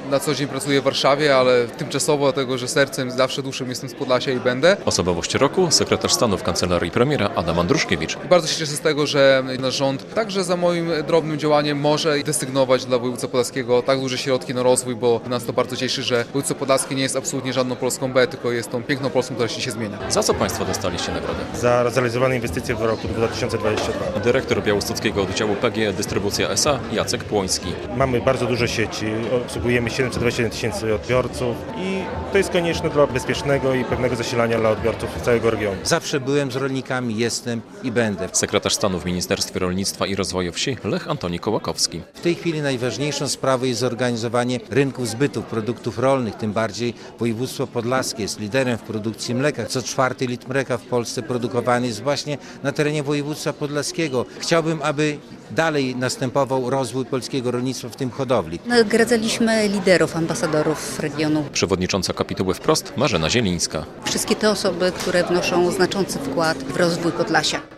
na co dzień pracuję w Warszawie, ale tymczasowo, dlatego że sercem zawsze duszą jestem z Podlasia i będę. Osobowość roku sekretarz stanu w Kancelarii Premiera Adam Andruszkiewicz. I bardzo się cieszę z tego, że nasz rząd także za moim drobnym działaniem może desygnować dla województwa podlaskiego tak duże środki na rozwój, bo nas to bardzo cieszy, że województwo podlaskie nie jest absolutnie żadną Polską B, tylko jest tą piękną Polską, która się zmienia. Za co Państwo dostaliście nagrodę? Za zrealizowane inwestycje w roku 2022. Dyrektor Białostockiego Oddziału PG Dystrybucja S.A. Jacek Płoński. Mamy bardzo duże sieci, obsługujemy 721 tysięcy odbiorców i to jest konieczne dla bezpiecznego i pewnego zasilania dla odbiorców całego regionu. Zawsze byłem z rolnikami, jestem i będę. Sekretarz stanu w Ministerstwie Rolnictwa i Rozwoju Wsi Lech Antoni Kołakowski. W tej chwili najważniejszą sprawą jest zorganizowanie rynków zbytu produktów rolnych, tym bardziej województwo podlaskie jest liderem w produkcji mleka. Co 4. litr mleka w Polsce produkowany jest właśnie na terenie województwa podlaskiego. Chciałbym, aby dalej następował rozwój polskiego rolnictwa, w tym hodowli. Nagradzaliśmy liderów, ambasadorów regionu. Przewodnicząca kapituły Wprost Marzena Zielińska. Wszystkie te osoby, które wnoszą znaczący wkład w rozwój Podlasia.